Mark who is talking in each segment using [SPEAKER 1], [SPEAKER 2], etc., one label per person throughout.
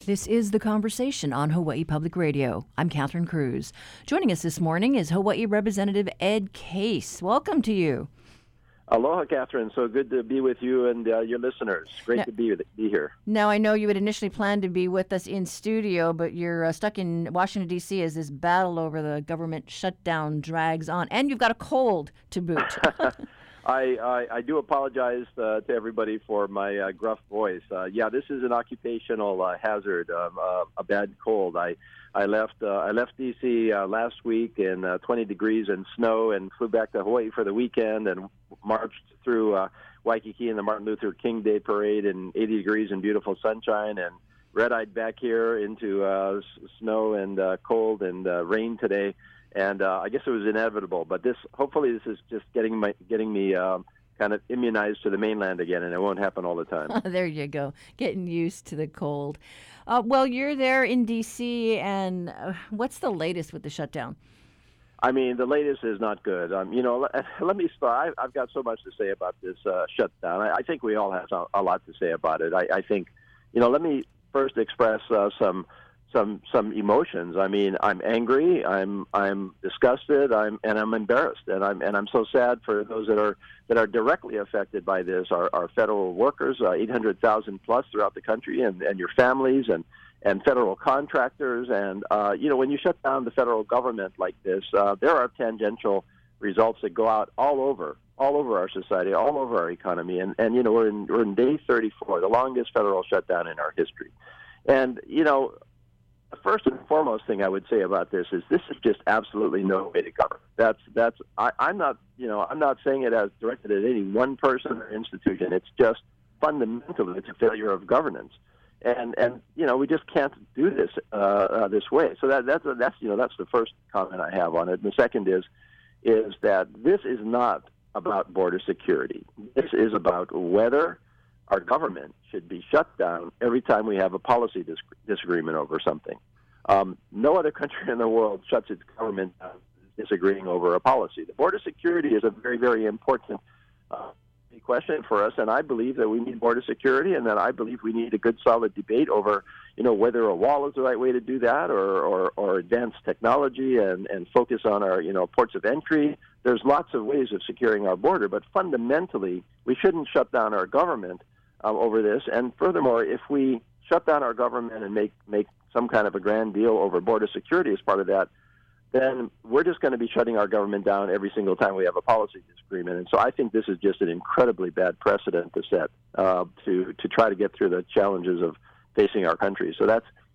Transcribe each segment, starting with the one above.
[SPEAKER 1] This is The Conversation on Hawaii Public Radio. I'm Catherine Cruz. Joining us this morning is Hawaii Representative Ed Case. Welcome to you.
[SPEAKER 2] Aloha, Catherine. So good to be with you and your listeners. Great to be here.
[SPEAKER 1] Now, I know you had initially planned to be with us in studio, but you're stuck in Washington, D.C. as this battle over the government shutdown drags on. And you've got a cold to boot.
[SPEAKER 2] I do apologize to everybody for my gruff voice. This is an occupational hazard, a bad cold. I left D.C. Last week in 20 degrees and snow and flew back to Hawaii for the weekend and marched through Waikiki in the Martin Luther King Day Parade in 80 degrees and beautiful sunshine, and red-eyed back here into snow and cold and rain today. And I guess it was inevitable, but hopefully this is just getting me kind of immunized to the mainland again, and it won't happen all the time.
[SPEAKER 1] There you go, getting used to the cold. Well, you're there in D.C., and what's the latest with the shutdown?
[SPEAKER 2] I mean, the latest is not good. Let me start. I've got so much to say about this shutdown. I think we all have a lot to say about it. I think, let me first express some emotions. I mean, I'm angry, I'm disgusted, I'm embarrassed, and I'm so sad for those that are directly affected by this. Our federal workers, 800,000 plus throughout the country, and your families and federal contractors, and when you shut down the federal government like this, there are tangential results that go out all over our society, all over our economy, and we're in day 34, the longest federal shutdown in our history, and the first and foremost thing I would say about this is just absolutely no way to govern. I'm not saying it as directed at any one person or institution. It's just fundamentally it's a failure of governance, and we just can't do this this way. So that's the first comment I have on it. And the second is that this is not about border security. This is about whether our government should be shut down every time we have a policy disagreement over something. No other country in the world shuts its government down disagreeing over a policy. The border security is a very, very important question for us, and I believe that we need border security, and that I believe we need a good, solid debate over, whether a wall is the right way to do that, or advanced technology and focus on our, ports of entry. There's lots of ways of securing our border, but fundamentally, we shouldn't shut down our government over this. And furthermore, if we shut down our government and make some kind of a grand deal over border security as part of that, then we're just going to be shutting our government down every single time we have a policy disagreement. And so I think this is just an incredibly bad precedent to set to try to get through the challenges of facing our country. So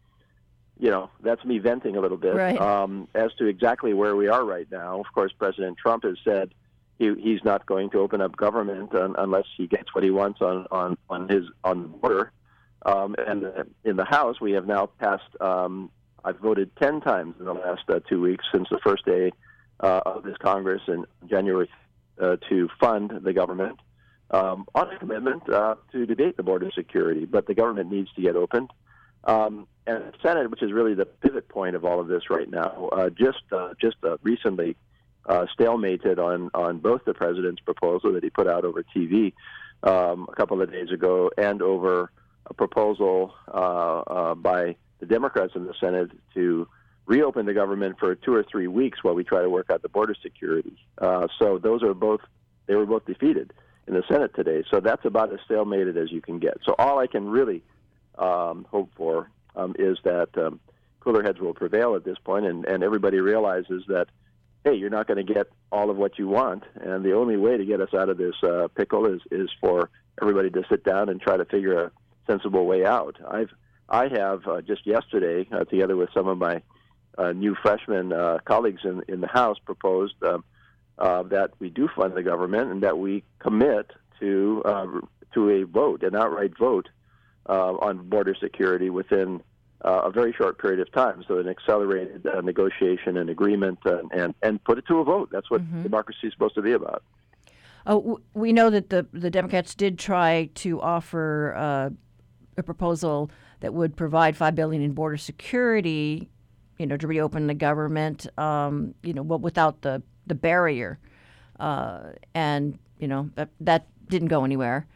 [SPEAKER 2] that's me venting a little bit.
[SPEAKER 1] Right.
[SPEAKER 2] As to exactly where we are right now. Of course, President Trump has said he's not going to open up government unless he gets what he wants on the border. And in the House, we have now passed. I've voted 10 times in the last 2 weeks since the first day of this Congress in January to fund the government on a commitment to debate the border security. But the government needs to get opened. And the Senate, which is really the pivot point of all of this right now, just recently stalemated on both the president's proposal that he put out over TV a couple of days ago and over a proposal by the Democrats in the Senate to reopen the government for 2 or 3 weeks while we try to work out the border security. So they were both defeated in the Senate today. So that's about as stalemated as you can get. So all I can really hope for is that cooler heads will prevail at this point, and everybody realizes that, hey, you're not going to get all of what you want, and the only way to get us out of this pickle is for everybody to sit down and try to figure a sensible way out. I have just yesterday, together with some of my new freshman colleagues in the House, proposed that we do fund the government and that we commit to a vote, an outright vote on border security within a very short period of time. So an accelerated negotiation and agreement and put it to a vote. That's what democracy is supposed to be about.
[SPEAKER 1] Oh, we know that the Democrats did try to offer a proposal that would provide $5 billion in border security, to reopen the government, but without the barrier, and that didn't go anywhere.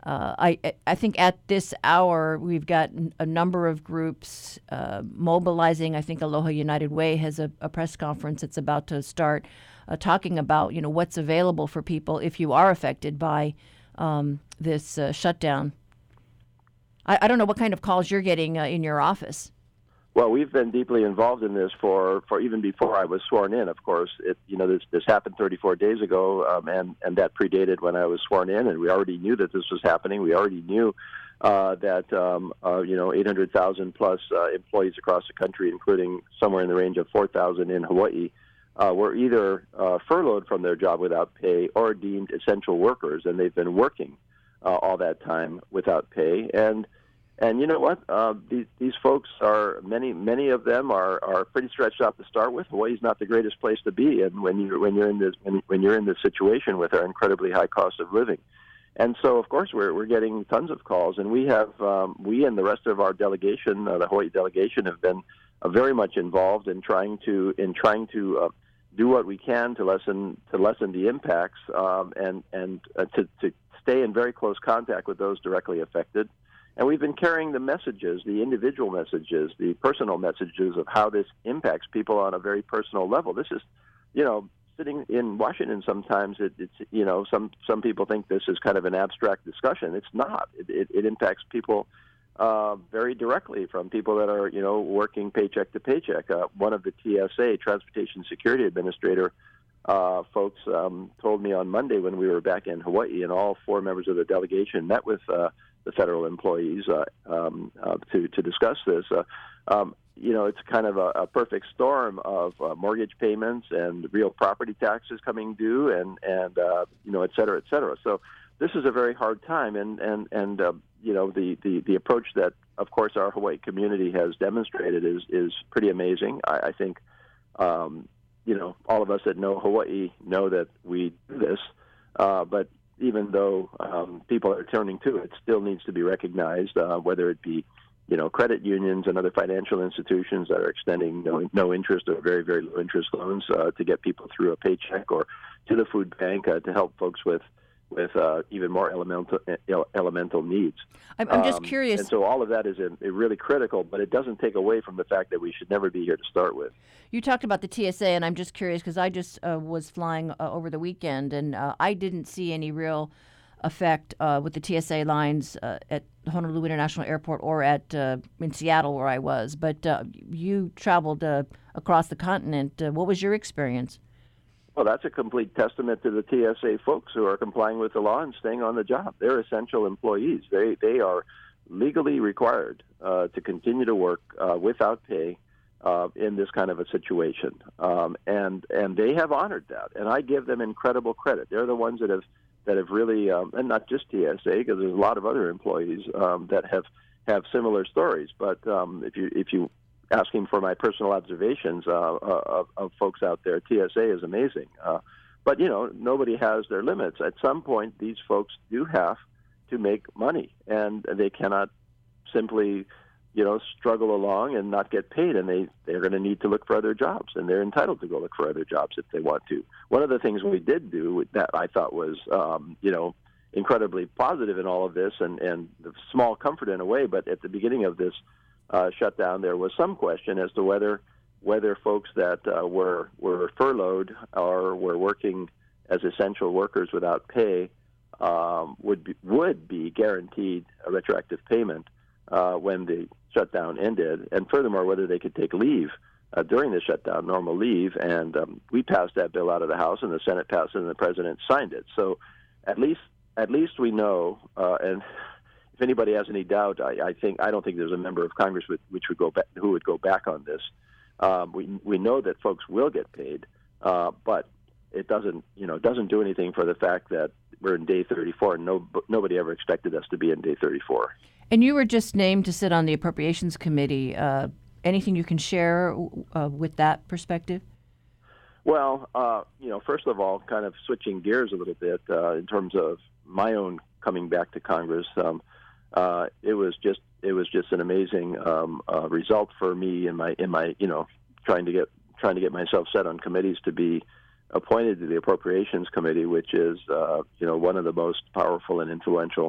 [SPEAKER 1] I think at this hour we've got a number of groups mobilizing. I think Aloha United Way has a press conference that's about to start talking about what's available for people if you are affected by this shutdown. I don't know what kind of calls you're getting in your office.
[SPEAKER 2] Well, we've been deeply involved in this for even before I was sworn in. Of course, this happened 34 days ago, and that predated when I was sworn in, and we already knew that this was happening. We already knew that 800,000 plus employees across the country, including somewhere in the range of 4,000 in Hawaii, were either furloughed from their job without pay or deemed essential workers, and they've been working all that time without pay. And you know what? These folks are many of them are pretty stretched out to start with. Hawaii's not the greatest place to be, and when you're in this situation with our incredibly high cost of living, and so of course we're getting tons of calls, and we and the rest of our delegation, the Hawaii delegation, have been very much involved in trying to do what we can to lessen the impacts, and to stay in very close contact with those directly affected. And we've been carrying the messages, the individual messages, the personal messages of how this impacts people on a very personal level. This is, sitting in Washington sometimes, it's some people think this is kind of an abstract discussion. It's not. It impacts people very directly, from people that are, working paycheck to paycheck. One of the TSA, Transportation Security Administrator, folks told me on Monday when we were back in Hawaii, and all 4 members of the delegation met with the federal employees to discuss this. It's kind of a perfect storm of mortgage payments and real property taxes coming due, and et cetera, et cetera. So this is a very hard time, and the approach that, of course, our Hawaii community has demonstrated is pretty amazing. I think all of us that know Hawaii know that we do this, but even though people are turning to it, still needs to be recognized, whether it be, credit unions and other financial institutions that are extending no interest or very, very low interest loans to get people through a paycheck, or to the food bank to help folks with even more elemental needs.
[SPEAKER 1] I'm just curious.
[SPEAKER 2] And so all of that is really critical, but it doesn't take away from the fact that we should never be here to start with.
[SPEAKER 1] You talked about the TSA, and I'm just curious because I just was flying over the weekend, and I didn't see any real effect with the TSA lines at Honolulu International Airport or in Seattle where I was. But you traveled across the continent. What was your experience?
[SPEAKER 2] Well, that's a complete testament to the TSA folks who are complying with the law and staying on the job. They're essential employees. They are legally required to continue to work without pay in this kind of a situation, and they have honored that. And I give them incredible credit. They're the ones that have really, and not just TSA, because there's a lot of other employees that have similar stories. But if you asking for my personal observations of folks out there, TSA is amazing. But, nobody has their limits. At some point, these folks do have to make money, and they cannot simply, struggle along and not get paid, and they're going to need to look for other jobs, and they're entitled to go look for other jobs if they want to. One of the things we did do that I thought was, incredibly positive in all of this, and the small comfort in a way, but at the beginning of this shutdown, there was some question as to whether folks that were furloughed or were working as essential workers without pay would be guaranteed a retroactive payment when the shutdown ended, and furthermore, whether they could take leave during the shutdown, normal leave. And we passed that bill out of the House, and the Senate passed it, and the President signed it. So at least we know, and if anybody has any doubt, I don't think there's a member of Congress who would go back on this. We know that folks will get paid, but it doesn't do anything for the fact that we're in day 34, and nobody ever expected us to be in day 34.
[SPEAKER 1] And you were just named to sit on the Appropriations Committee. Anything you can share with that perspective?
[SPEAKER 2] Well, first of all, kind of switching gears a little bit in terms of my own coming back to Congress. It was just an amazing result for me in my trying to get myself set on committees to be appointed to the Appropriations Committee, which is one of the most powerful and influential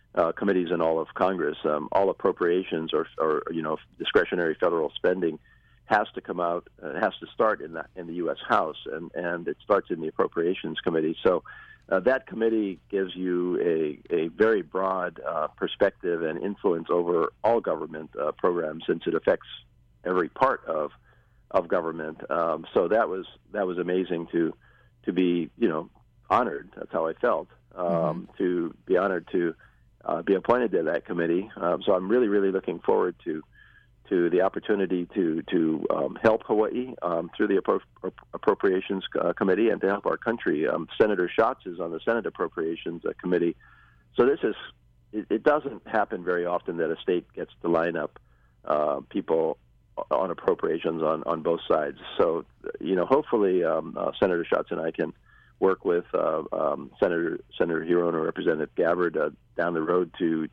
[SPEAKER 2] committees in all of Congress. All appropriations or discretionary federal spending has to come out, has to start in the U.S. House, and it starts in the Appropriations Committee. So that committee gives you a very broad perspective and influence over all government programs, since it affects every part of government. So that was amazing to be honored. That's how I felt, to be honored to be appointed to that committee. So I'm really, really looking forward to the opportunity to help Hawaii through the Appropriations Committee and to help our country. Senator Schatz is on the Senate Appropriations Committee. So it doesn't happen very often that a state gets to line up people on appropriations on both sides. So, hopefully Senator Schatz and I can work with Senator Hirono or Representative Gabbard down the road to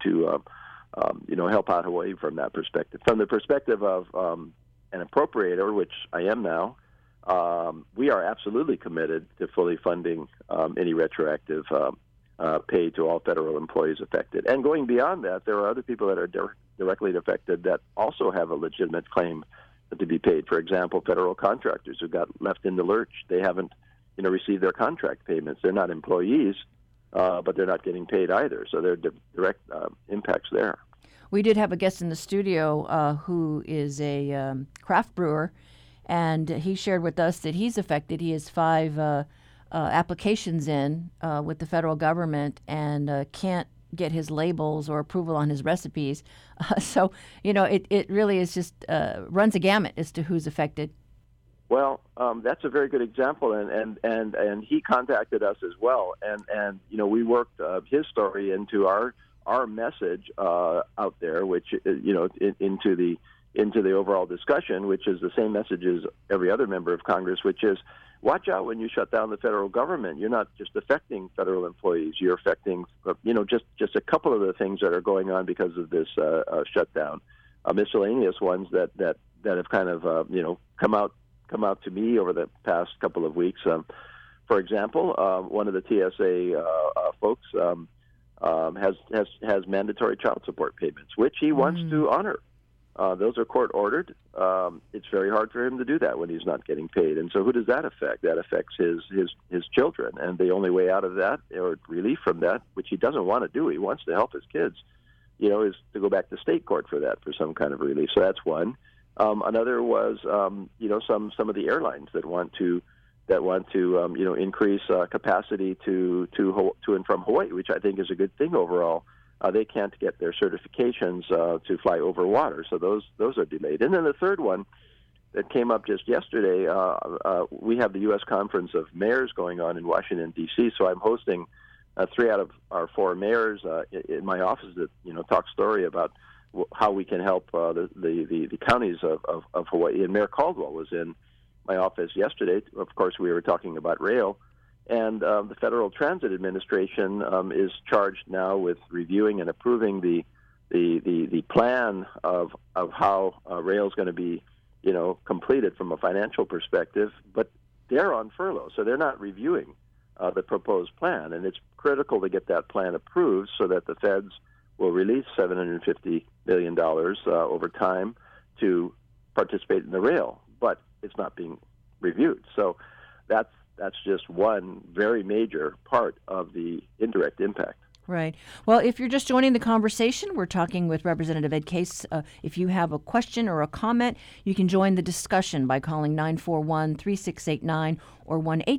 [SPEAKER 2] help out Hawaii from that perspective. From the perspective of an appropriator, which I am now, we are absolutely committed to fully funding any retroactive pay to all federal employees affected. And going beyond that, there are other people that are directly affected that also have a legitimate claim to be paid. For example, federal contractors who got left in the lurch. They haven't received their contract payments. They're not employees, but they're not getting paid either. So there are direct impacts there.
[SPEAKER 1] We did have a guest in the studio who is a craft brewer, and he shared with us that he's affected. He has 5 applications in with the federal government and can't get his labels or approval on his recipes. So, it really is just runs a gamut as to who's affected.
[SPEAKER 2] Well, that's a very good example, and he contacted us as well, and we worked his story into our message out there, which into the overall discussion, which is the same message as every other member of Congress, which is watch out when you shut down the federal government. You're not just affecting federal employees; you're affecting just a couple of the things that are going on because of this shutdown, miscellaneous ones that have kind of come out to me over the past couple of weeks. For example, one of the TSA folks has mandatory child support payments, which he wants to honor. Those are court ordered. It's very hard for him to do that when he's not getting paid. And so who does that affect? That affects his children. And the only way out of that, or relief from that, which he doesn't want to do, he wants to help his kids, is to go back to state court for that, for some kind of relief. So that's one. Another was, some of the airlines that want to increase capacity to and from Hawaii, which I think is a good thing overall. They can't get their certifications to fly over water, so those are delayed. And then the third one that came up just yesterday, we have the U.S. Conference of Mayors going on in Washington, D.C., so I'm hosting 3 out of our 4 mayors in my office that talk story about how we can help the counties of Hawaii. And Mayor Caldwell was in my office yesterday. Of course, we were talking about rail. And the Federal Transit Administration is charged now with reviewing and approving the plan of how rail is going to be, completed from a financial perspective. But they're on furlough, so they're not reviewing the proposed plan. And it's critical to get that plan approved so that the feds will release $750 million over time to participate in the rail. But it's not being reviewed. So that's just one very major part of the indirect impact.
[SPEAKER 1] Right. Well, if you're just joining the conversation, we're talking with Representative Ed Case. If you have a question or a comment, you can join the discussion by calling 941-3689 or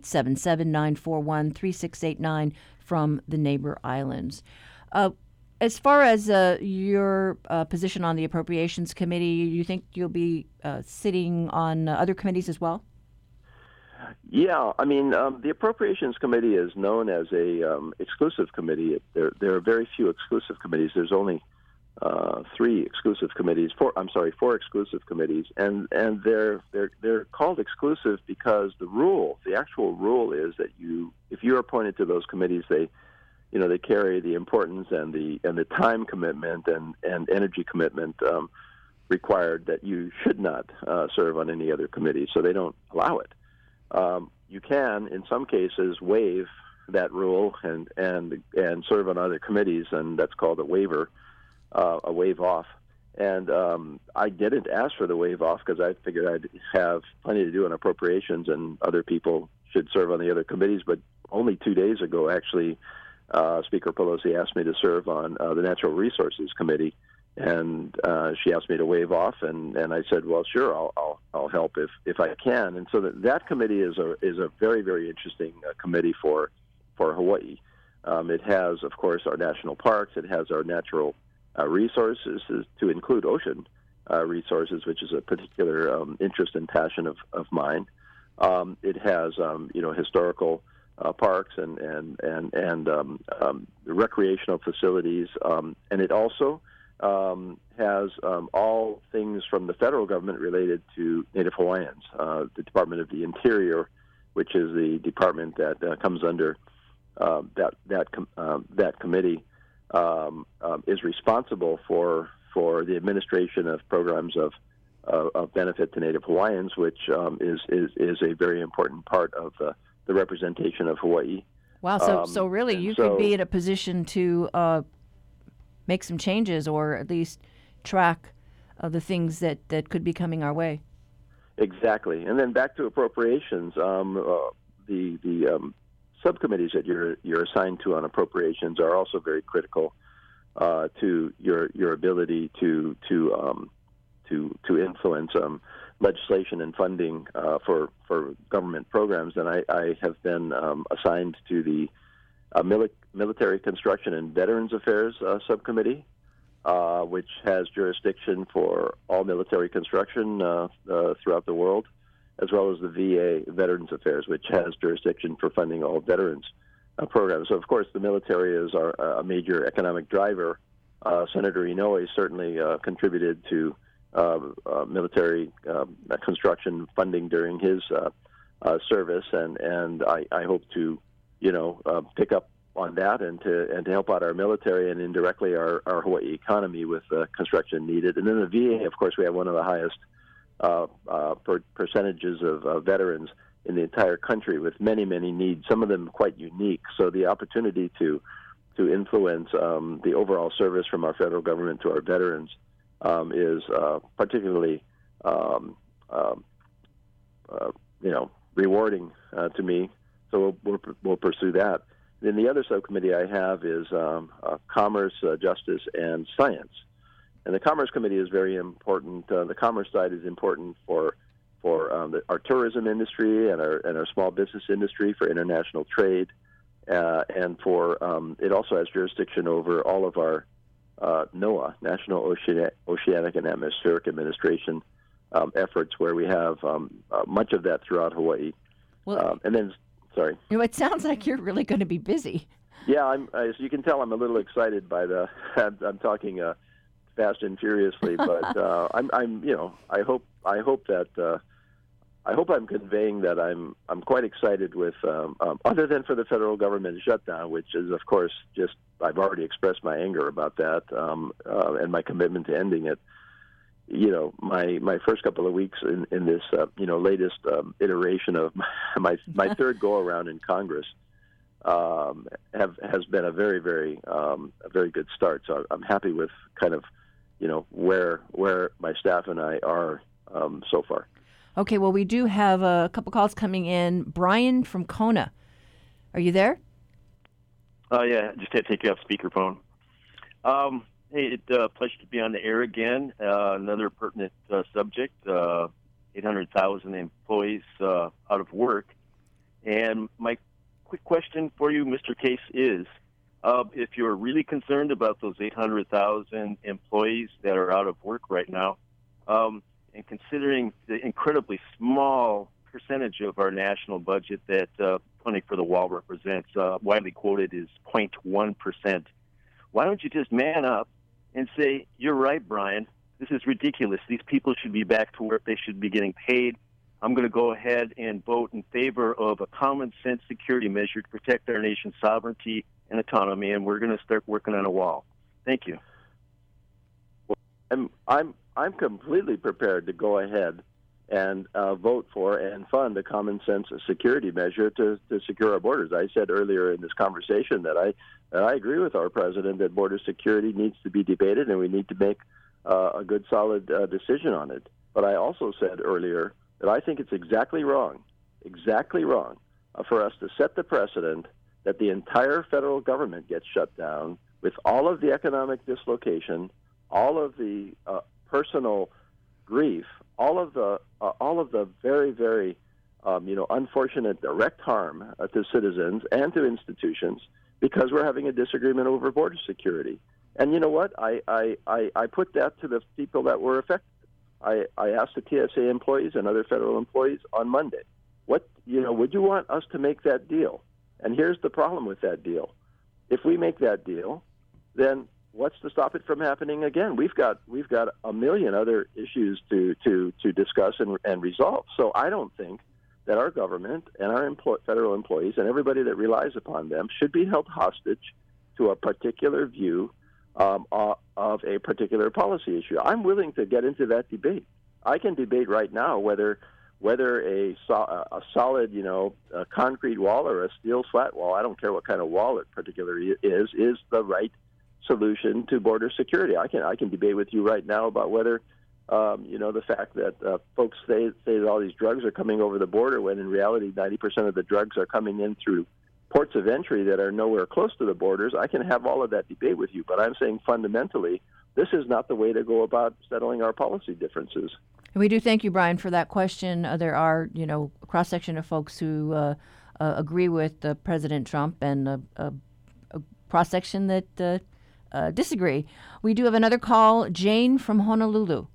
[SPEAKER 1] 1-877-941-3689 from the neighbor islands. As far as your position on the Appropriations Committee, you think you'll be sitting on other committees as well?
[SPEAKER 2] Yeah, I mean, the Appropriations Committee is known as a exclusive committee. There are very few exclusive committees. There's only 4 exclusive committees, and they're called exclusive because the actual rule is that if you're appointed to those committees, they carry the importance and the time commitment and energy commitment required that you should not serve on any other committee. So they don't allow it. You can, in some cases, waive that rule and serve on other committees, and that's called a waiver, a waive off. And I didn't ask for the waive off because I figured I'd have plenty to do on appropriations, and other people should serve on the other committees. But only 2 days ago, actually, Speaker Pelosi asked me to serve on the Natural Resources Committee, and she asked me to waive off, and I said, well, sure, I'll help if I can. And so that committee is a very, very interesting committee for Hawaii. It has, of course, our national parks. It has our natural resources, to include ocean resources, which is a particular interest and passion of mine. It has, historical parks and recreational facilities, and it also has all things from the federal government related to Native Hawaiians. The Department of the Interior, which is the department that comes under that committee, is responsible for the administration of programs of benefit to Native Hawaiians, which is a very important part of the representation of Hawaii.
[SPEAKER 1] Wow! So really, you could be in a position to make some changes, or at least track the things that could be coming our way.
[SPEAKER 2] Exactly, and then back to appropriations. The subcommittees that you're assigned to on appropriations are also very critical to your ability to influence legislation and funding for government programs. And I have been assigned to the Military Construction and Veterans Affairs Subcommittee, which has jurisdiction for all military construction throughout the world, as well as the VA Veterans Affairs, which has jurisdiction for funding all veterans programs. So, of course, the military is a major economic driver. Senator Inouye certainly contributed to military construction funding during his service, and I hope to, pick up on that and to help out our military and indirectly our Hawaii economy with construction needed. And then the VA, of course, we have one of the highest percentages of veterans in the entire country, with many, many needs, some of them quite unique. So the opportunity to influence the overall service from our federal government to our veterans is particularly rewarding to me. So we'll pursue that. Then the other subcommittee I have is Commerce, Justice, and Science. And the Commerce Committee is very important. The commerce side is important for our tourism industry and our small business industry, for international trade, and for it also has jurisdiction over all of our NOAA, National Oceanic and Atmospheric Administration efforts, where we have much of that throughout Hawaii.
[SPEAKER 1] Well,
[SPEAKER 2] and then, sorry.
[SPEAKER 1] It sounds like you're really going to be busy.
[SPEAKER 2] Yeah, as you can tell, I'm a little excited by I'm talking fast and furiously, but I hope I'm conveying that I'm quite excited with, other than for the federal government shutdown, which is, of course, just I've already expressed my anger about that and my commitment to ending it. My first couple of weeks in this latest iteration of my third go around in Congress has been a very, very a very good start. So I'm happy with kind of where my staff and I are so far.
[SPEAKER 1] Okay, well, we do have a couple calls coming in. Brian from Kona, are you there?
[SPEAKER 3] Yeah, just had to take you off speakerphone. Hey, it's a pleasure to be on the air again. Another pertinent subject, 800,000 employees out of work. And my quick question for you, Mr. Case, is if you're really concerned about those 800,000 employees that are out of work right now, and considering the incredibly small percentage of our national budget that funding for the wall represents, widely quoted is 0.1%, why don't you just man up and say, you're right, Brian, this is ridiculous. These people should be back to work. They should be getting paid. I'm going to go ahead and vote in favor of a common sense security measure to protect our nation's sovereignty and autonomy, and we're going to start working on a wall. Thank you.
[SPEAKER 2] I'm completely prepared to go ahead and vote for and fund a common sense security measure to secure our borders. I said earlier in this conversation that I agree with our president that border security needs to be debated and we need to make a good, solid decision on it. But I also said earlier that I think it's exactly wrong for us to set the precedent that the entire federal government gets shut down with all of the economic dislocation, all of the personal grief, all of the very, very unfortunate direct harm to citizens and to institutions because we're having a disagreement over border security. And you know what? I put that to the people that were affected. I asked the TSA employees and other federal employees on Monday, would you want us to make that deal? And here's the problem with that deal. If we make that deal, then what's to stop it from happening again? We've got a million other issues to discuss and resolve. So I don't think that our government and our federal employees and everybody that relies upon them should be held hostage to a particular view of a particular policy issue. I'm willing to get into that debate. I can debate right now whether a solid, a concrete wall or a steel flat wall, I don't care what kind of wall it particularly is the right solution to border security. I can debate with you right now about whether, the fact that folks say that all these drugs are coming over the border when in reality 90% of the drugs are coming in through ports of entry that are nowhere close to the borders. I can have all of that debate with you, but I'm saying fundamentally this is not the way to go about settling our policy differences.
[SPEAKER 1] And we do thank you, Brian, for that question. There are, a cross-section of folks who agree with President Trump and a cross-section that disagree. We do have another call. Jane from Honolulu.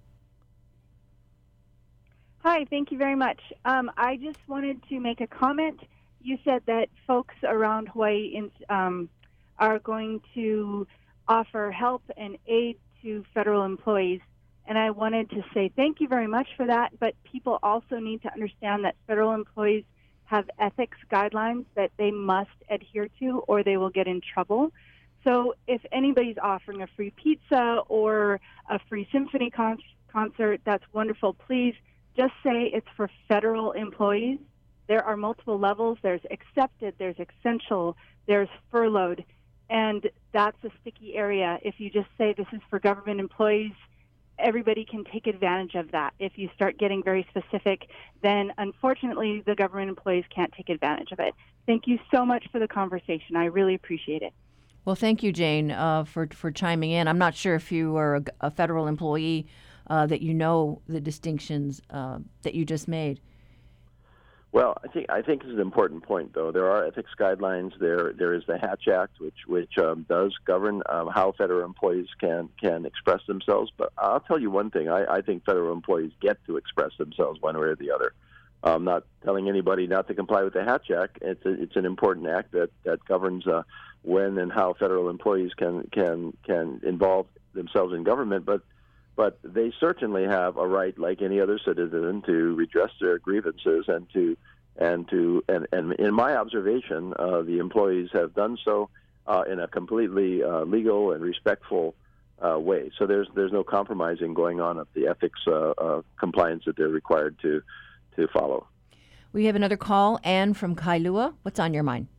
[SPEAKER 4] Hi, thank you very much. I just wanted to make a comment. You said that folks around Hawaii are going to offer help and aid to federal employees. And I wanted to say thank you very much for that. But people also need to understand that federal employees have ethics guidelines that they must adhere to or they will get in trouble. So if anybody's offering a free pizza or a free symphony concert, that's wonderful. Please just say it's for federal employees. There are multiple levels. There's accepted, there's essential, there's furloughed, and that's a sticky area. If you just say this is for government employees, everybody can take advantage of that. If you start getting very specific, then unfortunately the government employees can't take advantage of it. Thank you so much for the conversation. I really appreciate it.
[SPEAKER 1] Well, thank you, Jane, for chiming in. I'm not sure if you are a federal employee that you know the distinctions that you just made.
[SPEAKER 2] Well, I think this is an important point, though. There are ethics guidelines. There is the Hatch Act, which does govern how federal employees can express themselves. But I'll tell you one thing: I think federal employees get to express themselves one way or the other. I'm not telling anybody not to comply with the Hatch Act. It's an important act that governs when and how federal employees can involve themselves in government. But they certainly have a right, like any other citizen, to redress their grievances and in my observation, the employees have done so in a completely legal and respectful way. So there's no compromising going on of the ethics compliance that they're required to follow.
[SPEAKER 1] We have another call. Anne from Kailua. What's on your mind?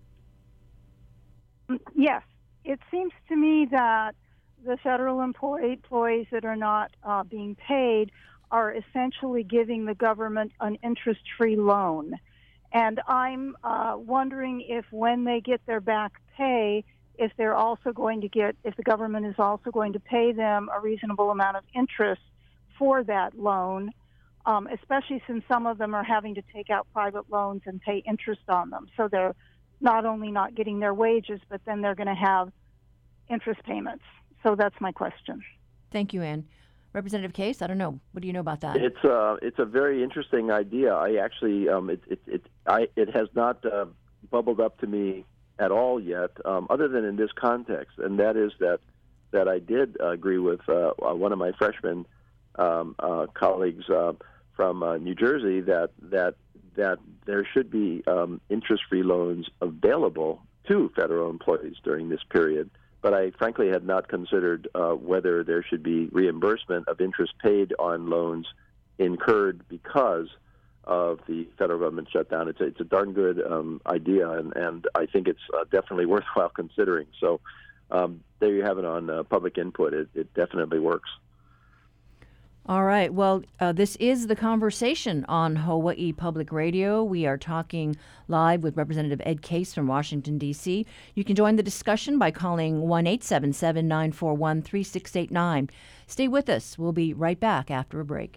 [SPEAKER 5] Yes, it seems to me that the federal employees that are not being paid are essentially giving the government an interest-free loan. And I'm wondering if when they get their back pay, if they're also going to if the government is also going to pay them a reasonable amount of interest for that loan, especially since some of them are having to take out private loans and pay interest on them. So they're not only not getting their wages, but then they're going to have interest payments. So that's my question.
[SPEAKER 1] Thank you, Ann. Representative Case, I don't know. What do you know about that?
[SPEAKER 2] It's a very interesting idea. I actually it has not bubbled up to me at all yet, other than in this context, and that is that I did agree with one of my freshman colleagues from New Jersey that there should be interest-free loans available to federal employees during this period. But I frankly had not considered whether there should be reimbursement of interest paid on loans incurred because of the federal government shutdown. It's a darn good idea, and I think it's definitely worthwhile considering. So there you have it on public input. It definitely works.
[SPEAKER 1] All right. Well, this is The Conversation on Hawaii Public Radio. We are talking live with Representative Ed Case from Washington, D.C. You can join the discussion by calling 1-877-941-3689. Stay with us. We'll be right back after a break.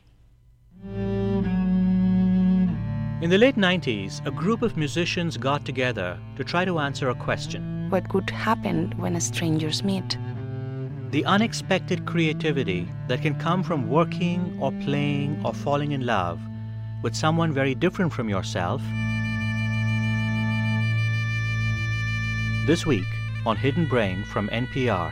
[SPEAKER 6] In the late 90s, a group of musicians got together to try to answer a question.
[SPEAKER 7] What could happen when strangers meet?
[SPEAKER 6] The unexpected creativity that can come from working or playing or falling in love with someone very different from yourself. This week on Hidden Brain from NPR.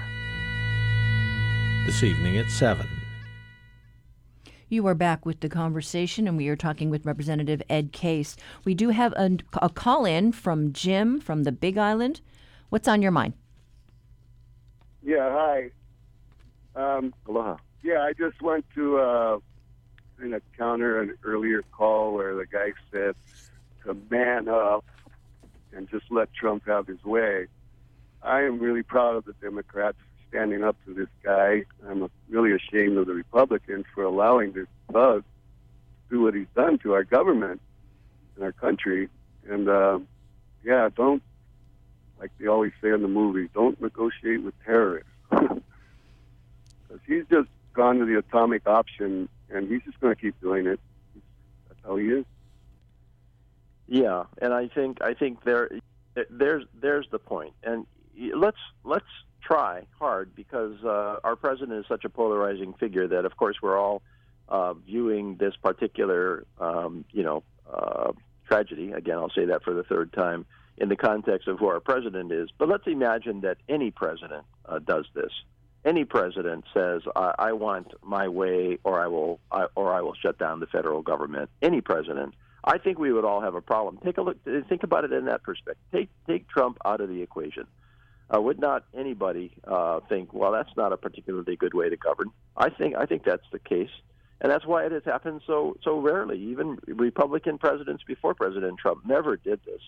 [SPEAKER 8] This evening at 7.
[SPEAKER 1] You are back with The Conversation, and we are talking with Representative Ed Case. We do have a call-in from Jim from the Big Island. What's on your mind?
[SPEAKER 9] Yeah, hi.
[SPEAKER 2] Aloha.
[SPEAKER 9] Yeah, I just want to kind of counter an earlier call where the guy said to man up and just let Trump have his way. I am really proud of the Democrats standing up to this guy. I'm really ashamed of the Republicans for allowing this bug to do what he's done to our government and our country. And, don't, like they always say in the movies, don't negotiate with terrorists. He's just gone to the atomic option, and he's just going to keep doing it. That's how he is.
[SPEAKER 2] Yeah, and I think there's the point. And let's try hard, because our president is such a polarizing figure that, of course, we're all viewing this particular tragedy. Again, I'll say that for the third time, in the context of who our president is. But let's imagine that any president does this. Any president says, "I want my way, or I will shut down the federal government." Any president, I think we would all have a problem. Take a look. Think about it in that perspective. Take Trump out of the equation. Would not anybody think, "Well, that's not a particularly good way to govern"? I think that's the case, and that's why it has happened so rarely. Even Republican presidents before President Trump never did this.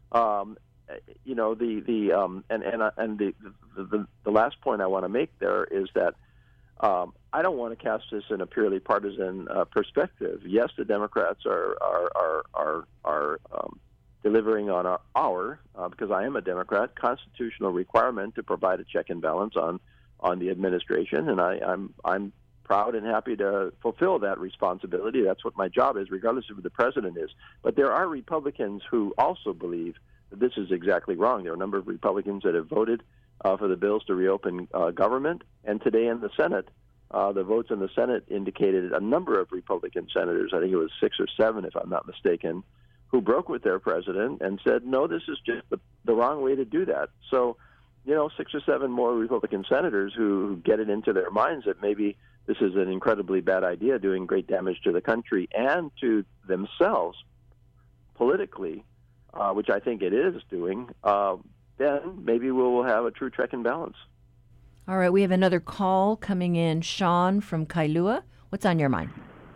[SPEAKER 2] The last point I want to make there is that I don't want to cast this in a purely partisan perspective. Yes, the Democrats are delivering on our because I am a Democrat, constitutional requirement to provide a check and balance on the administration, and I'm proud and happy to fulfill that responsibility. That's what my job is, regardless of who the president is. But there are Republicans who also believe that this is exactly wrong. There are a number of Republicans that have voted for the bills to reopen government, and today in the Senate, the votes in the Senate indicated a number of Republican senators, I think it was 6 or 7 if I'm not mistaken, who broke with their president and said, no, this is just the wrong way to do that. So, 6 or 7 more Republican senators who get it into their minds that maybe this is an incredibly bad idea, doing great damage to the country and to themselves politically, which I think it is doing, then maybe we'll have a true check and balance.
[SPEAKER 1] All right, we have another call coming in. Sean from Kailua. What's on your mind?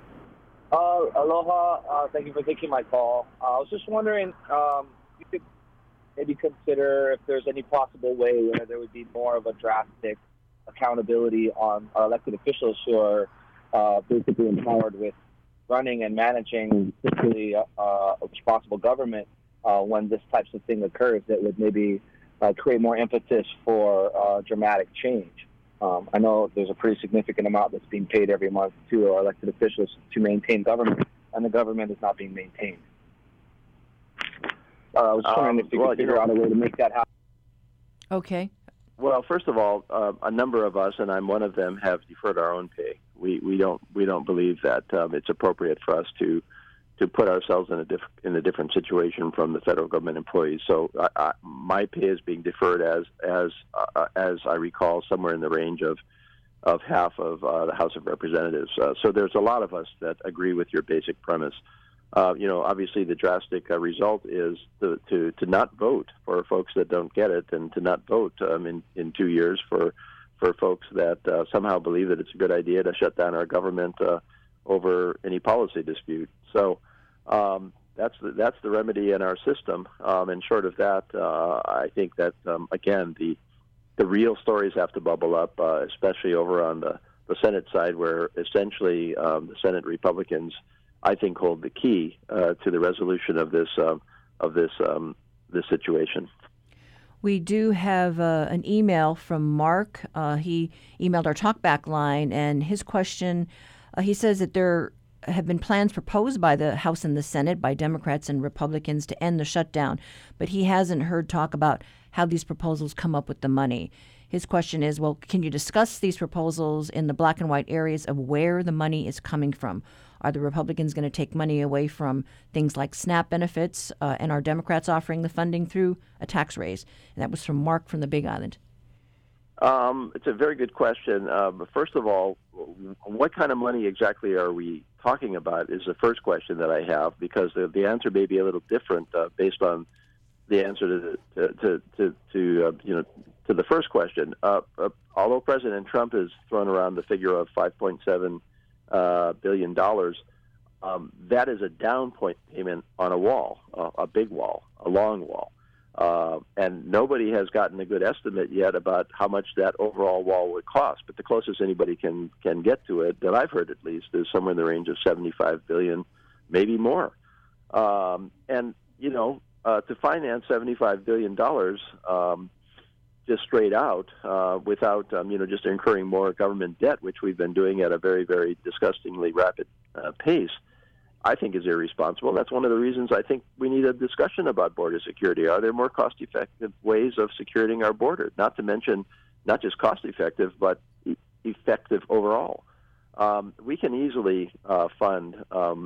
[SPEAKER 10] Aloha. Thank you for taking my call. I was just wondering if you could maybe consider if there's any possible way where there would be more of a drastic accountability on our elected officials who are basically empowered with running and managing fiscally responsible government when this types of thing occurs, that would maybe create more impetus for dramatic change. I know there's a pretty significant amount that's being paid every month to our elected officials to maintain government, and the government is not being maintained. I was wondering if you could figure out a way to make that happen.
[SPEAKER 1] Okay.
[SPEAKER 2] Well, first of all, a number of us, and I'm one of them, have deferred our own pay. We don't believe that it's appropriate for us to put ourselves in a different situation from the federal government employees. So my pay is being deferred as I recall, somewhere in the range of half of the House of Representatives. So there's a lot of us that agree with your basic premise. Obviously the drastic result is to not vote for folks that don't get it, and to not vote in 2 years for folks that somehow believe that it's a good idea to shut down our government over any policy dispute. So that's the remedy in our system. And short of that, I think that again the real stories have to bubble up, especially over on the Senate side, where essentially the Senate Republicans, I think, hold the key to the resolution of this situation.
[SPEAKER 1] We do have an email from Mark. He emailed our talkback line, and his question, he says that there have been plans proposed by the House and the Senate by Democrats and Republicans to end the shutdown, but he hasn't heard talk about how these proposals come up with the money. His question is, well, can you discuss these proposals in the black and white areas of where the money is coming from? Are the Republicans going to take money away from things like SNAP benefits, and are Democrats offering the funding through a tax raise? And that was from Mark from the Big Island.
[SPEAKER 2] It's a very good question. But first of all, what kind of money exactly are we talking about is the first question that I have, because the answer may be a little different based on the answer to the first question. Although President Trump has thrown around the figure of $5.7 billion, that is a down payment on a wall, a big wall, a long wall. And nobody has gotten a good estimate yet about how much that overall wall would cost. But the closest anybody can get to it, that I've heard at least, is somewhere in the range of $75 billion, maybe more. To finance $75 billion just straight out without just incurring more government debt, which we've been doing at a very, very disgustingly rapid pace, I think is irresponsible. That's one of the reasons I think we need a discussion about border security. Are there more cost-effective ways of securing our border? Not to mention not just cost-effective, but effective overall. We can easily fund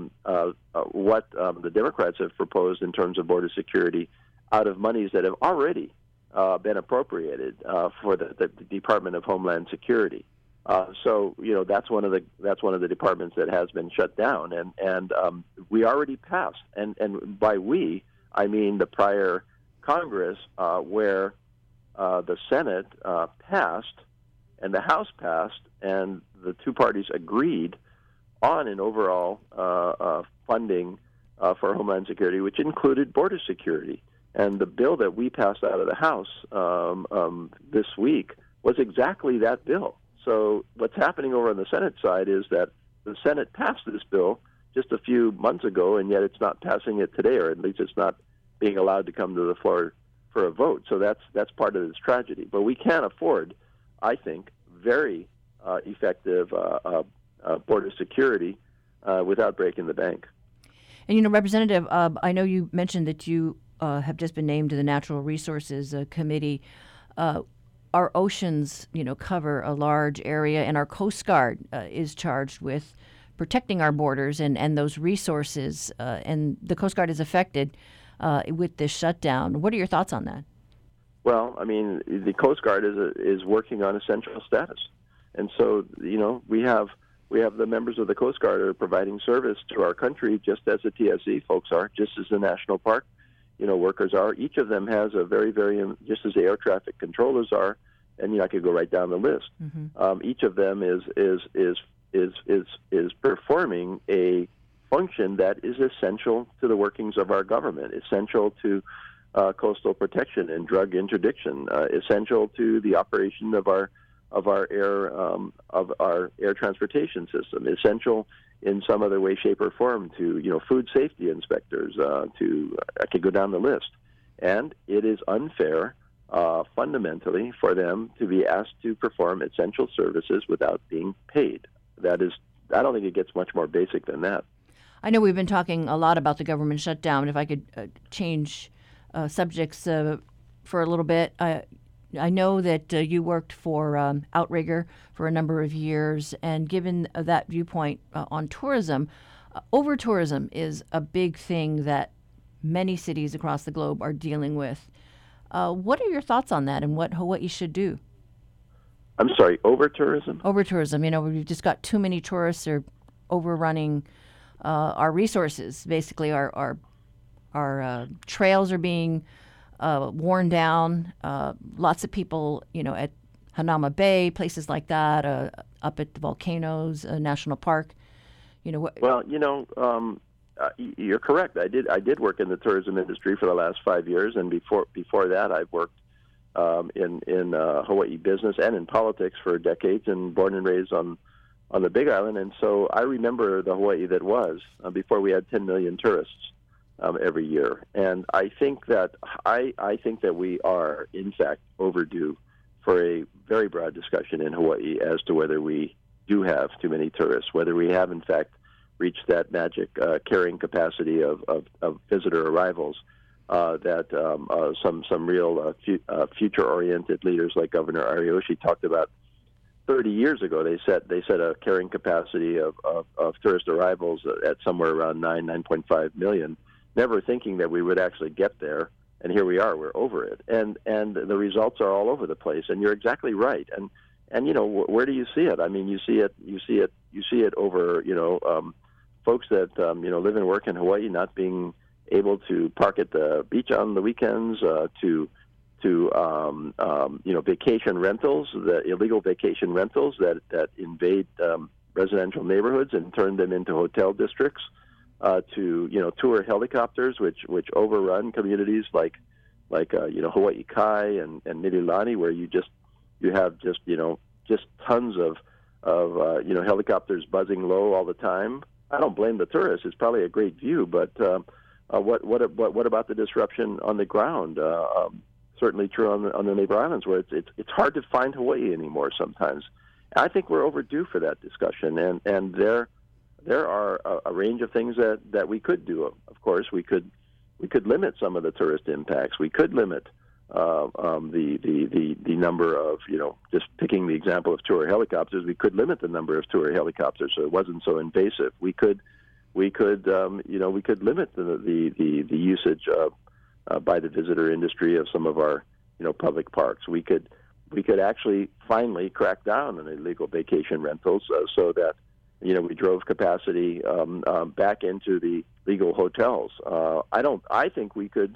[SPEAKER 2] what the Democrats have proposed in terms of border security out of monies that have already been appropriated for the Department of Homeland Security. So that's one of the departments that has been shut down, and we already passed, and by we I mean the prior Congress, where the Senate passed and the House passed, and the two parties agreed on an overall funding for Homeland Security, which included border security. And the bill that we passed out of the House this week was exactly that bill. So what's happening over on the Senate side is that the Senate passed this bill just a few months ago, and yet it's not passing it today, or at least it's not being allowed to come to the floor for a vote. So that's part of this tragedy. But we can't afford, I think, very effective border security without breaking the bank.
[SPEAKER 1] And, Representative, I know you mentioned that you have just been named to the Natural Resources Committee. Our oceans, cover a large area, and our Coast Guard is charged with protecting our borders and those resources. And the Coast Guard is affected with this shutdown. What are your thoughts on that?
[SPEAKER 2] Well, I mean, the Coast Guard is working on essential status, and so we have the members of the Coast Guard are providing service to our country, just as the TSC folks are, just as the National Park workers are. Each of them has a very, very, just as the air traffic controllers are, and I could go right down the list. Mm-hmm. Each of them is performing a function that is essential to the workings of our government, essential to coastal protection and drug interdiction, essential to the operation of our air transportation system, essential in some other way, shape, or form to food safety inspectors. I could go down the list, and it is unfair, fundamentally, for them to be asked to perform essential services without being paid. That is, I don't think it gets much more basic than that.
[SPEAKER 1] I know we've been talking a lot about the government shutdown. If I could change subjects for a little bit. I know that you worked for Outrigger for a number of years, and given that viewpoint on tourism, over-tourism is a big thing that many cities across the globe are dealing with. What are your thoughts on that, and what you should do?
[SPEAKER 2] I'm sorry, over-tourism?
[SPEAKER 1] Over-tourism. We've just got too many tourists are overrunning our resources. Basically, our trails are being worn down. Lots of people, at Hanauma Bay, places like that, up at the volcanoes, National Park,
[SPEAKER 2] Well, you're correct. I did work in the tourism industry for the last 5 years, and before that, I've worked in Hawaii business and in politics for decades, and born and raised on the Big Island. And so I remember the Hawaii that was before we had 10 million tourists every year. And I think that we are in fact overdue for a very broad discussion in Hawaii as to whether we do have too many tourists, whether we have in fact reached that magic carrying capacity of visitor arrivals that some real future-oriented leaders like Governor Ariyoshi talked about 30 years ago. They set a carrying capacity of tourist arrivals at somewhere around 9.5 million, never thinking that we would actually get there. And here we are, we're over it. And the results are all over the place. And you're exactly right. And where do you see it? I mean, you see it over, folks that, live and work in Hawaii not being able to park at the beach on the weekends, to vacation rentals, the illegal vacation rentals that invade residential neighborhoods and turn them into hotel districts, to tour helicopters which overrun communities like Hawaii Kai and Mililani, where you have tons of helicopters buzzing low all the time. I don't blame the tourists; it's probably a great view, but what about the disruption on the ground? Certainly true on the neighbor islands, where it's hard to find Hawaii anymore sometimes. I think we're overdue for that discussion, and there are a range of things that we could do. Of course, we could limit some of the tourist impacts. We could limit the number of, just picking the example of tour helicopters. We could limit the number of tour helicopters so it wasn't so invasive. We could limit the usage by the visitor industry of some of our public parks. We could actually finally crack down on illegal vacation rentals so that we drove capacity back into the legal hotels. I think we could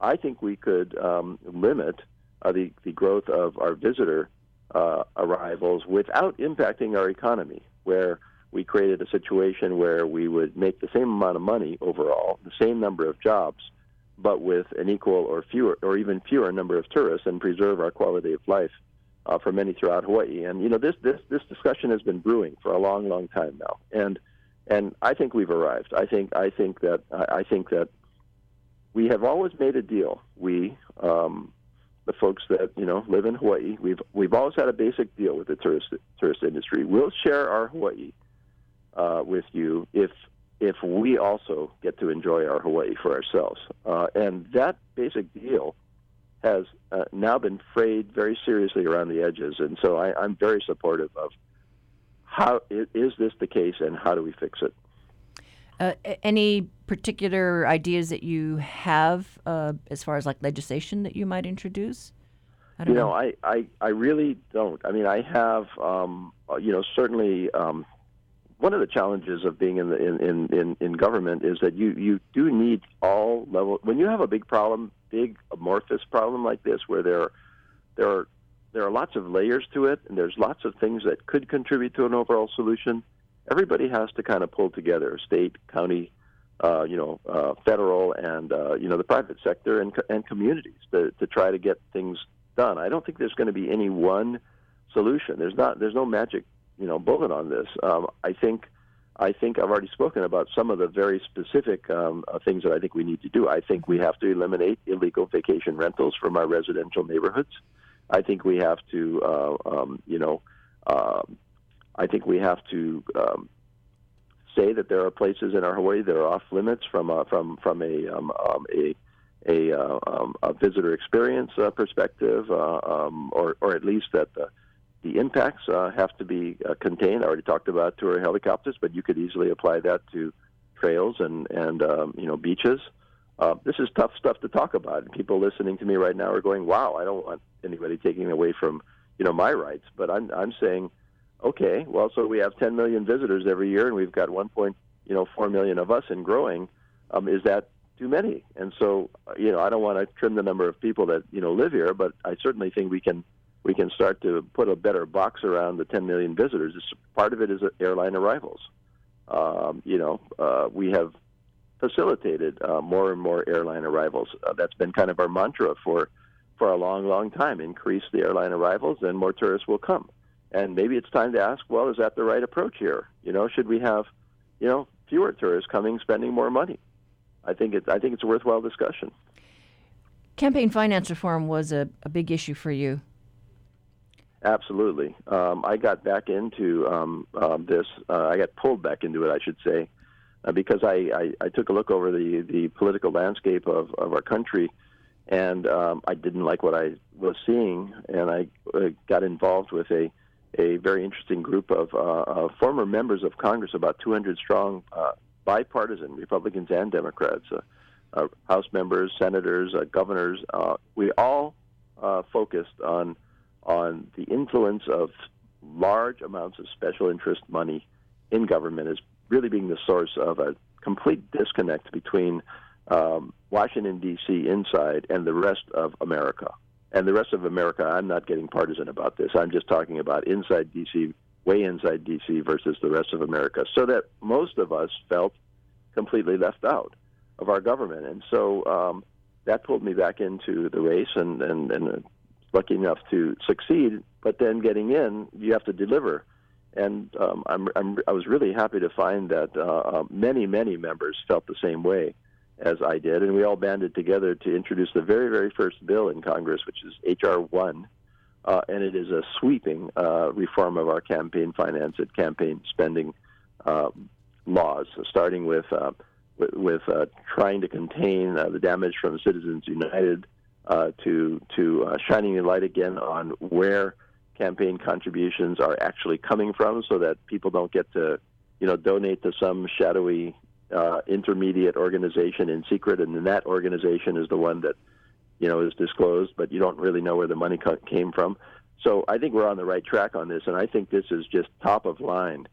[SPEAKER 2] limit the growth of our visitor arrivals without impacting our economy, where we created a situation where we would make the same amount of money overall, the same number of jobs, but with an equal or fewer or even fewer number of tourists, and preserve our quality of life for many throughout Hawaii. And this discussion has been brewing for a long, long time now, and I think we've arrived. I think that we have always made a deal. We, the folks that live in Hawaii, we've always had a basic deal with the tourist industry. We'll share our Hawaii with you if we also get to enjoy our Hawaii for ourselves. And that basic deal has now been frayed very seriously around the edges. And so I'm very supportive of how is this the case and how do we fix it?
[SPEAKER 1] Any particular ideas that you have as far as like legislation that you might introduce? I don't know.
[SPEAKER 2] I really don't. I mean, I have, certainly one of the challenges of being in government is that you do need all levels. When you have a big problem, big amorphous problem like this, where there are lots of layers to it, and there's lots of things that could contribute to an overall solution, everybody has to kind of pull together: state, county, federal, and the private sector and communities to try to get things done. I don't think there's going to be any one solution. There's no magic bullet on this. I think I've already spoken about some of the very specific things that I think we need to do. I think we have to eliminate illegal vacation rentals from our residential neighborhoods. I think we have to, say that there are places in our Hawaii that are off limits from a visitor experience perspective, or at least that the impacts have to be contained. I already talked about tour helicopters, but you could easily apply that to trails and beaches. This is tough stuff to talk about. And people listening to me right now are going, "Wow, I don't want anybody taking away from my rights." But I'm saying, okay, well, so we have 10 million visitors every year, and we've got 1.4 million of us and growing. Is that too many? And so I don't want to trim the number of people that live here, but I certainly think we can start to put a better box around the 10 million visitors. Part of it is airline arrivals. we have facilitated more and more airline arrivals. That's been kind of our mantra for a long, long time. Increase the airline arrivals, and more tourists will come. And maybe it's time to ask, well, is that the right approach here? Should we have, fewer tourists coming, spending more money? I think it's a worthwhile discussion.
[SPEAKER 1] Campaign finance reform was a big issue for you.
[SPEAKER 2] Absolutely. I got back into this. I got pulled back into it, I should say, because I took a look over the political landscape of our country, and I didn't like what I was seeing, and I got involved with a very interesting group of former members of Congress, about 200 strong, bipartisan Republicans and Democrats, House members, senators, governors. We all focused on the influence of large amounts of special interest money in government as really being the source of a complete disconnect between Washington, D.C. inside and the rest of America. And the rest of America, I'm not getting partisan about this. I'm just talking about inside D.C., way inside D.C. versus the rest of America, so that most of us felt completely left out of our government. And so that pulled me back into the race, and lucky enough to succeed. But then getting in, you have to deliver. And I was really happy to find that many members felt the same way as I did, and we all banded together to introduce the very, very first bill in Congress, which is H.R. 1, and it is a sweeping reform of our campaign finance and campaign spending laws, starting with trying to contain the damage from Citizens United, to shining a light again on where campaign contributions are actually coming from, so that people don't get to, donate to some shadowy intermediate organization in secret, and then that organization is the one that, is disclosed, but you don't really know where the money came from. So I think we're on the right track on this, and I think this is just top of line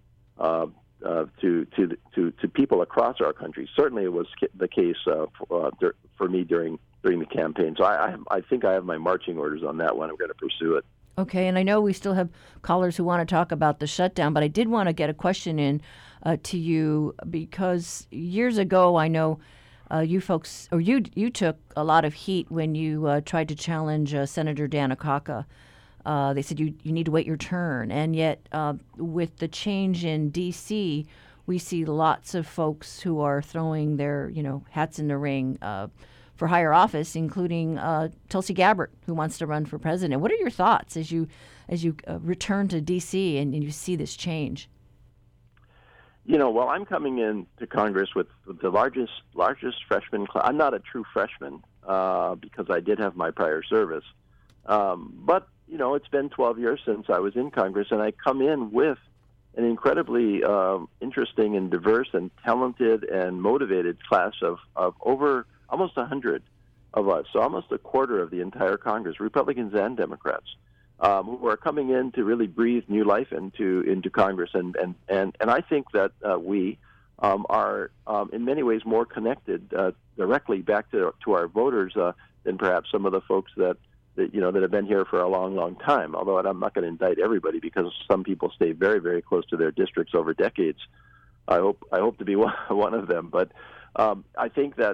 [SPEAKER 2] to people across our country. Certainly, it was the case for me during the campaign. So I think I have my marching orders on that one. I'm going to pursue it.
[SPEAKER 1] Okay, and I know we still have callers who want to talk about the shutdown, but I did want to get a question in to you, because years ago, I know you folks, or you took a lot of heat when you tried to challenge Senator Dan Akaka. They said you need to wait your turn, and yet with the change in D.C., we see lots of folks who are throwing their hats in the ring for higher office, including Tulsi Gabbard, who wants to run for president. What are your thoughts as you return to D.C. and you see this change?
[SPEAKER 2] Well, I'm coming into Congress with the largest freshman class. I'm not a true freshman because I did have my prior service. But, it's been 12 years since I was in Congress, and I come in with an incredibly interesting and diverse and talented and motivated class of over almost 100 of us, so almost a quarter of the entire Congress, Republicans and Democrats, who are coming in to really breathe new life into Congress, and I think that we are in many ways more connected directly back to our voters than perhaps some of the folks that have been here for a long, long time. Although I'm not going to indict everybody, because some people stay very, very close to their districts over decades. I hope to be one of them, but I think that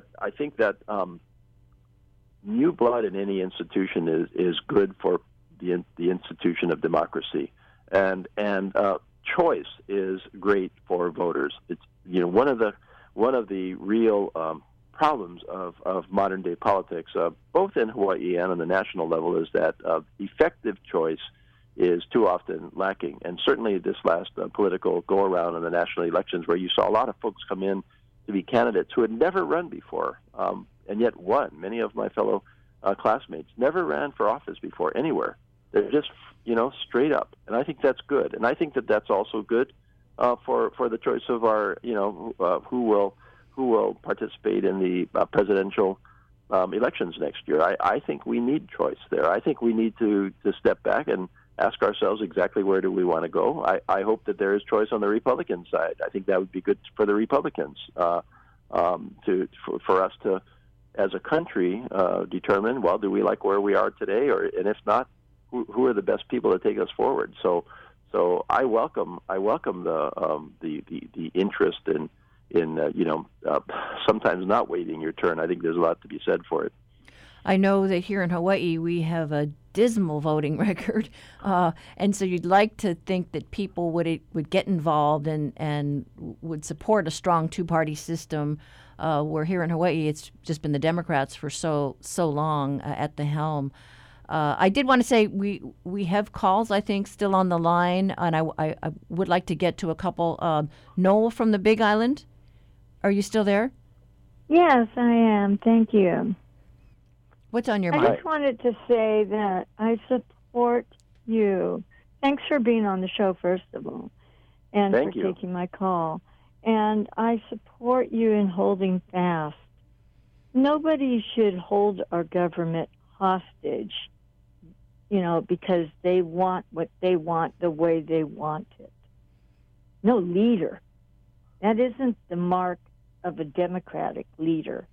[SPEAKER 2] new blood in any institution is good for the institution of democracy, and choice is great for voters. It's one of the real problems of modern day politics, both in Hawaii and on the national level, is that effective choice is too often lacking. And certainly this last political go around in the national elections, where you saw a lot of folks come in to be candidates who had never run before, and yet won. Many of my fellow classmates never ran for office before anywhere. They're just, straight up. And I think that's good. And I think that that's also good for the choice of our, who will participate in the presidential elections next year. I think we need choice there. I think we need to step back and ask ourselves exactly where do we want to go. I hope that there is choice on the Republican side. I think that would be good for the Republicans for us to, as a country, determine, well, do we like where we are today, and if not, who are the best people to take us forward? So So I welcome the interest in sometimes not waiting your turn. I think there's a lot to be said for it.
[SPEAKER 1] I know that here in Hawaii we have a dismal voting record, and so you'd like to think that people would get involved and would support a strong two-party system. Where here in Hawaii it's just been the Democrats for so long at the helm. I did want to say we have calls, I think, still on the line, and I would like to get to a couple. Noel from the Big Island, are you still there?
[SPEAKER 8] Yes, I am. Thank you.
[SPEAKER 1] What's on your mind?
[SPEAKER 8] I just wanted to say that I support you. Thanks for being on the show, first of all, and
[SPEAKER 2] Thank
[SPEAKER 8] for
[SPEAKER 2] you.
[SPEAKER 8] taking my call. And I support you in holding fast. Nobody should hold our government hostage, because they want what they want the way they want it. No leader. That isn't the mark of a democratic leader.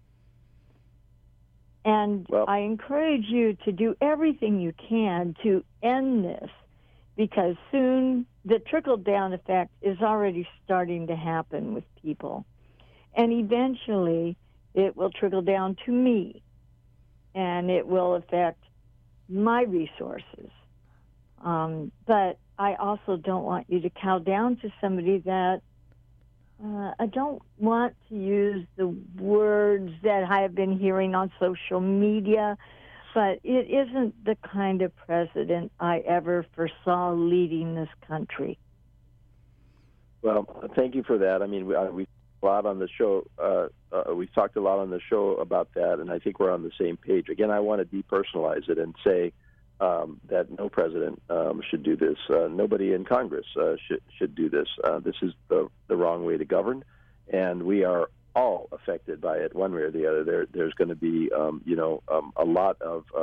[SPEAKER 8] And I encourage you to do everything you can to end this, because soon the trickle-down effect is already starting to happen with people. And eventually it will trickle down to me, and it will affect my resources. But I also don't want you to cow down to somebody that I don't want to use the words that I have been hearing on social media, but it isn't the kind of president I ever foresaw leading this country.
[SPEAKER 2] Well, thank you for that. I mean, we a lot on the show. We've talked a lot on the show about that, and I think we're on the same page. Again, I want to depersonalize it and say that no president should do this. Nobody in Congress should do this. This is the wrong way to govern, and we are all affected by it one way or the other. There's going to be, a lot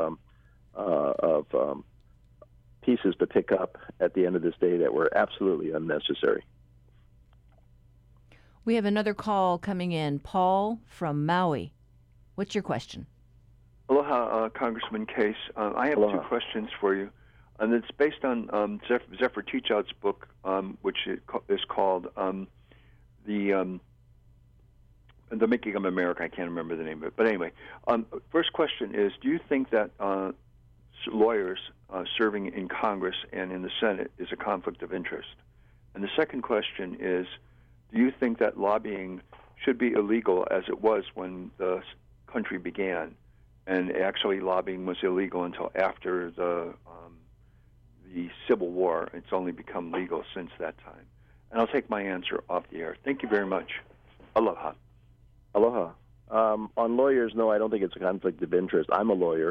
[SPEAKER 2] of pieces to pick up at the end of this day that were absolutely unnecessary.
[SPEAKER 1] We have another call coming in. Paul from Maui. What's your question?
[SPEAKER 11] Aloha, Congressman Case. I have
[SPEAKER 2] Aloha.
[SPEAKER 11] 2 questions for you, and it's based on Zephyr Teachout's book, which is called The Making of America. I can't remember the name of it. But anyway, first question is, do you think that lawyers serving in Congress and in the Senate is a conflict of interest? And the second question is, do you think that lobbying should be illegal as it was when the country began? And actually lobbying was illegal until after the Civil War. It's only become legal since that time. And I'll take my answer off the air. Thank you very much. Aloha.
[SPEAKER 2] Aloha. On lawyers, no, I don't think it's a conflict of interest. I'm a lawyer,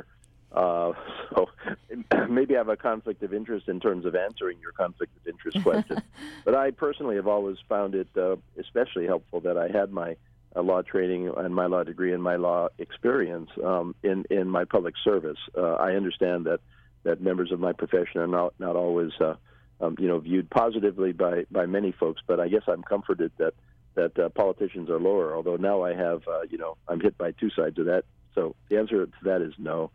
[SPEAKER 2] so maybe I have a conflict of interest in terms of answering your conflict of interest question. But I personally have always found it especially helpful that I had my law training and my law degree and my law experience in my public service. I understand that members of my profession are not always viewed positively by many folks, but I guess I'm comforted that politicians are lower, although now I have, I'm hit by 2 sides of that. So the answer to that is no.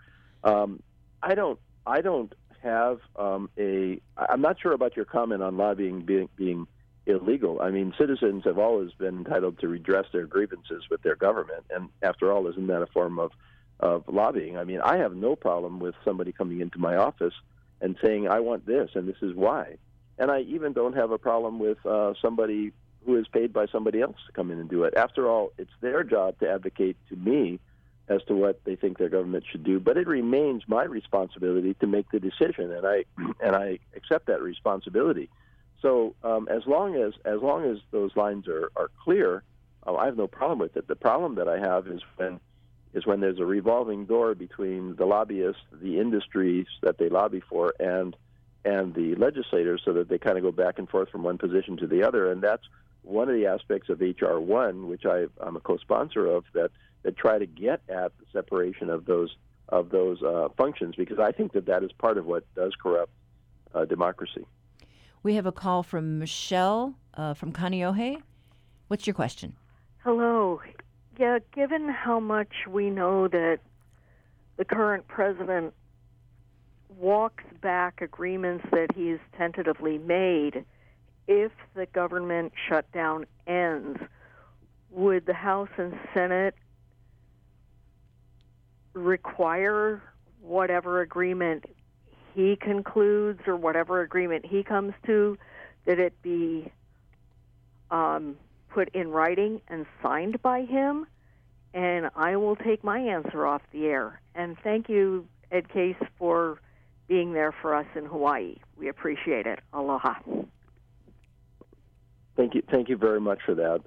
[SPEAKER 2] I don't have I'm not sure about your comment on lobbying being illegal. I mean, citizens have always been entitled to redress their grievances with their government, and after all, isn't that a form of lobbying? I mean, I have no problem with somebody coming into my office and saying, I want this, and this is why. And I even don't have a problem with somebody who is paid by somebody else to come in and do it. After all, it's their job to advocate to me as to what they think their government should do, but it remains my responsibility to make the decision, and I accept that responsibility. So as long as those lines are clear, I have no problem with it. The problem that I have is when there's a revolving door between the lobbyists, the industries that they lobby for, and the legislators, so that they kind of go back and forth from one position to the other. And that's one of the aspects of H.R. 1, which I'm a co-sponsor of, that try to get at the separation of those functions, because I think that is part of what does corrupt democracy.
[SPEAKER 1] We have a call from Michelle from Kaneohe. What's your question?
[SPEAKER 12] Hello. Yeah, given how much we know that the current president walks back agreements that he's tentatively made, if the government shutdown ends, would the House and Senate require whatever agreement he concludes or whatever agreement he comes to, that it be put in writing and signed by him? And I will take my answer off the air. And thank you, Ed Case, for being there for us in Hawaii. We appreciate it. Aloha.
[SPEAKER 2] Thank you very much for that.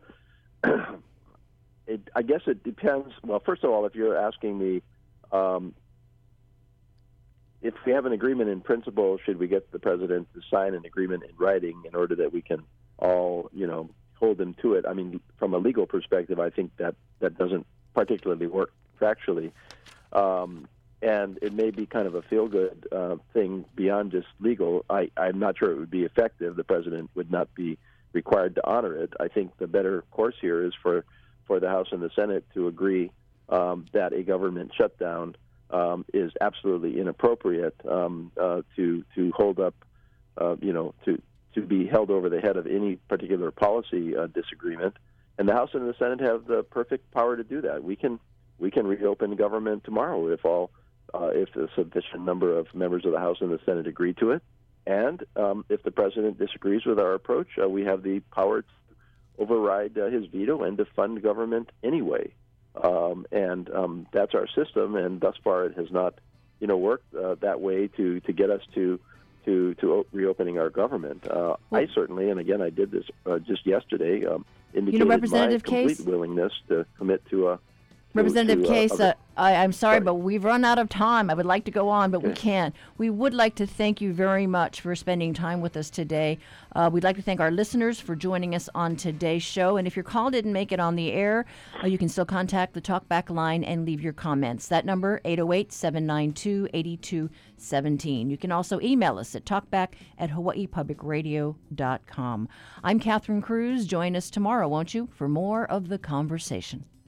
[SPEAKER 2] I guess it depends. Well, first of all, if you're asking me if we have an agreement in principle, should we get the president to sign an agreement in writing in order that we can all, hold him to it? I mean, from a legal perspective, I think that doesn't particularly work factually. And it may be kind of a feel-good thing beyond just legal. I'm not sure it would be effective. The president would not be required to honor it. I think the better course here is for the House and the Senate to agree that a government shutdown is absolutely inappropriate to hold up, to be held over the head of any particular policy disagreement. And the House and the Senate have the perfect power to do that. We can reopen government tomorrow if a sufficient number of members of the House and the Senate agree to it. And if the president disagrees with our approach, we have the power to override his veto and to fund government anyway. And that's our system. And thus far, it has not, worked that way to get us to reopening our government. I certainly, and again, I did this just yesterday, indicated
[SPEAKER 1] Representative
[SPEAKER 2] my complete
[SPEAKER 1] Case?
[SPEAKER 2] willingness to commit to a
[SPEAKER 1] Representative Case, I'm sorry,
[SPEAKER 2] Sorry.
[SPEAKER 1] but we've run out of time. I would like to go on, but we can't. We would like to thank you very much for spending time with us today. We'd like to thank our listeners for joining us on today's show. And if your call didn't make it on the air, you can still contact the Talkback line and leave your comments. That number, 808-792-8217. You can also email us at talkback@hawaiipublicradio.com. I'm Catherine Cruz. Join us tomorrow, won't you, for more of the conversation.